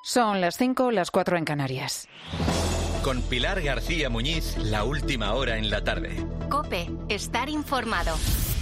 Son las 5, las 4 en Canarias. Con Pilar García Muñiz, la última hora en la tarde. COPE, estar informado.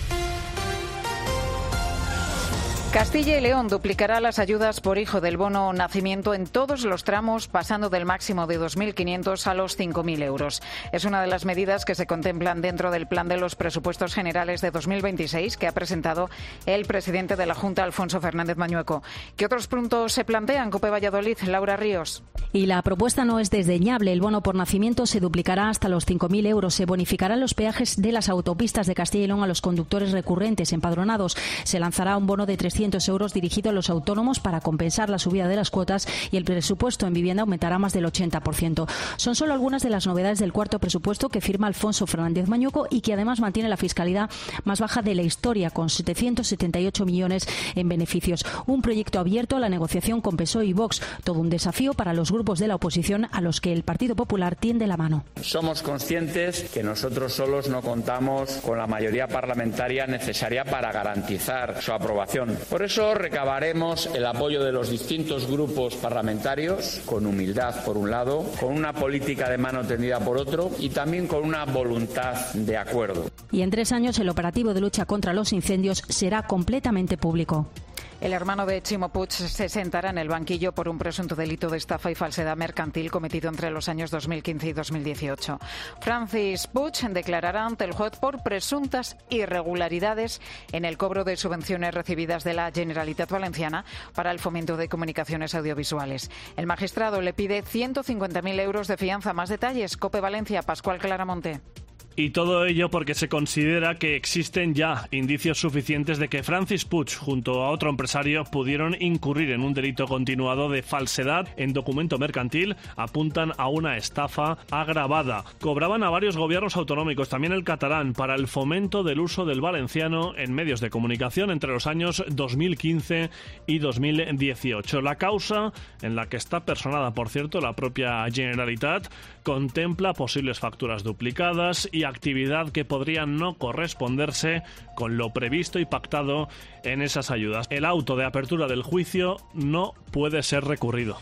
Castilla y León duplicará las ayudas por hijo del bono nacimiento en todos los tramos, pasando del máximo de 2.500 a los 5.000 euros. Es una de las medidas que se contemplan dentro del plan de los presupuestos generales de 2026 que ha presentado el presidente de la Junta, Alfonso Fernández Mañueco. ¿Qué otros puntos se plantean? COPE Valladolid, Laura Ríos. Y la propuesta no es desdeñable. El bono por nacimiento se duplicará hasta los 5.000 euros. Se bonificarán los peajes de las autopistas de Castilla y León a los conductores recurrentes empadronados. Se lanzará un bono de 300 euros dirigido a los autónomos para compensar la subida de las cuotas y el presupuesto en vivienda aumentará más del 80%. Son solo algunas de las novedades del cuarto presupuesto que firma Alfonso Fernández Mañueco y que además mantiene la fiscalidad más baja de la historia, con 778 millones en beneficios. Un proyecto abierto a la negociación con PSOE y Vox. Todo un desafío para los grupos de la oposición a los que el Partido Popular tiende la mano. Somos conscientes que nosotros solos no contamos con la mayoría parlamentaria necesaria para garantizar su aprobación. Por eso recabaremos el apoyo de los distintos grupos parlamentarios, con humildad por un lado, con una política de mano tendida por otro y también con una voluntad de acuerdo. Y en 3 años el operativo de lucha contra los incendios será completamente público. El hermano de Ximo Puig se sentará en el banquillo por un presunto delito de estafa y falsedad mercantil cometido entre los años 2015 y 2018. Francis Puig declarará ante el juez por presuntas irregularidades en el cobro de subvenciones recibidas de la Generalitat Valenciana para el fomento de comunicaciones audiovisuales. El magistrado le pide 150.000 euros de fianza. Más detalles, COPE Valencia, Pascual Claramonte. Y todo ello porque se considera que existen ya indicios suficientes de que Francis Puig, junto a otro empresario, pudieron incurrir en un delito continuado de falsedad en documento mercantil. Apuntan a una estafa agravada. Cobraban a varios gobiernos autonómicos, también el catalán, para el fomento del uso del valenciano en medios de comunicación entre los años 2015 y 2018. La causa, en la que está personada, por cierto, la propia Generalitat, contempla posibles facturas duplicadas y actividad que podría no corresponderse con lo previsto y pactado en esas ayudas. El auto de apertura del juicio no puede ser recurrido.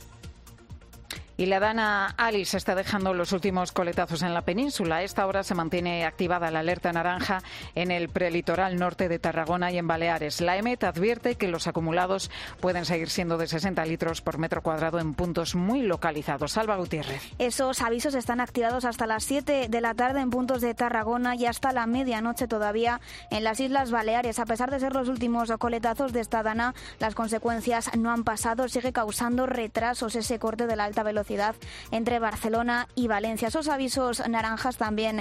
Y la Dana Alice está dejando los últimos coletazos en la península. A esta hora se mantiene activada la alerta naranja en el prelitoral norte de Tarragona y en Baleares. La EMET advierte que los acumulados pueden seguir siendo de 60 litros por metro cuadrado en puntos muy localizados. Salva Gutiérrez. Esos avisos están activados hasta las 7 de la tarde en puntos de Tarragona y hasta la medianoche todavía en las Islas Baleares. A pesar de ser los últimos coletazos de esta Dana, las consecuencias no han pasado. Sigue causando retrasos ese corte de la alta velocidad entre Barcelona y Valencia. Esos avisos naranjas también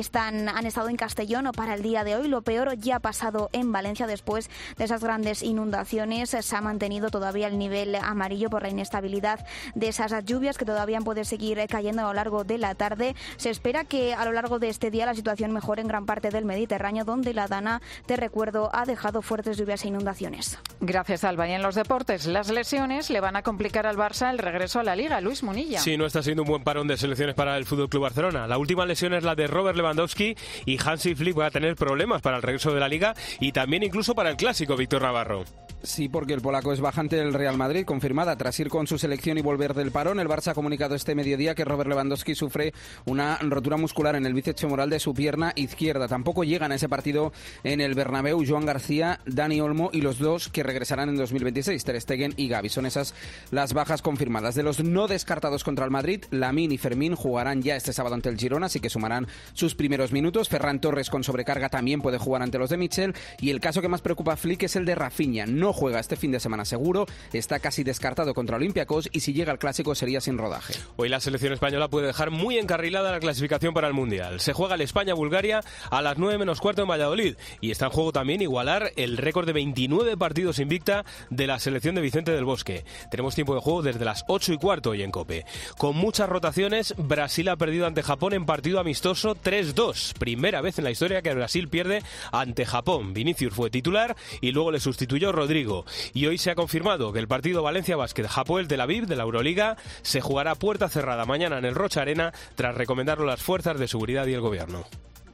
han estado en Castellón para el día de hoy. Lo peor ya ha pasado en Valencia después de esas grandes inundaciones. Se ha mantenido todavía el nivel amarillo por la inestabilidad de esas lluvias que todavía pueden seguir cayendo a lo largo de la tarde. Se espera que a lo largo de este día la situación mejore en gran parte del Mediterráneo, donde la Dana, te recuerdo, ha dejado fuertes lluvias e inundaciones. Gracias, Alba. Y en los deportes, las lesiones le van a complicar al Barça el regreso a la Liga. Luis Munilla. Sí, no está siendo un buen parón de selecciones para el FC Barcelona. La última lesión es la de Robert Lewandowski y Hansi Flick va a tener problemas para el regreso de la Liga y también incluso para el Clásico, Víctor Navarro. Sí, porque el polaco es bajante del Real Madrid, confirmada tras ir con su selección y volver del parón. El Barça ha comunicado este mediodía que Robert Lewandowski sufre una rotura muscular en el bíceps femoral de su pierna izquierda. Tampoco llegan a ese partido en el Bernabéu Joan García, Dani Olmo y los dos que regresarán en 2026, Ter Stegen y Gavi. Son esas las bajas confirmadas. De los no descartados contra el Madrid, Lamine y Fermín jugarán ya este sábado ante el Girona, así que sumarán sus primeros minutos. Ferran Torres, con sobrecarga, también puede jugar ante los de Michel. Y el caso que más preocupa a Flick es el de Rafinha. No juega este fin de semana seguro, está casi descartado contra Olympiacos y si llega al Clásico sería sin rodaje. Hoy la selección española puede dejar muy encarrilada la clasificación para el Mundial. Se juega el España-Bulgaria a las 9:15 en Valladolid y está en juego también igualar el récord de 29 partidos invicta de la selección de Vicente del Bosque. Tenemos tiempo de juego desde las 8:15 hoy en COPE. Con muchas rotaciones, Brasil ha perdido ante Japón en partido amistoso 3-2. Primera vez en la historia que Brasil pierde ante Japón. Vinicius fue titular y luego le sustituyó Rodrigo. Y hoy se ha confirmado que el partido Valencia Basket Hapoel Tel Aviv de la Euroliga se jugará a puerta cerrada mañana en el Rocha Arena tras recomendarlo las fuerzas de seguridad y el gobierno.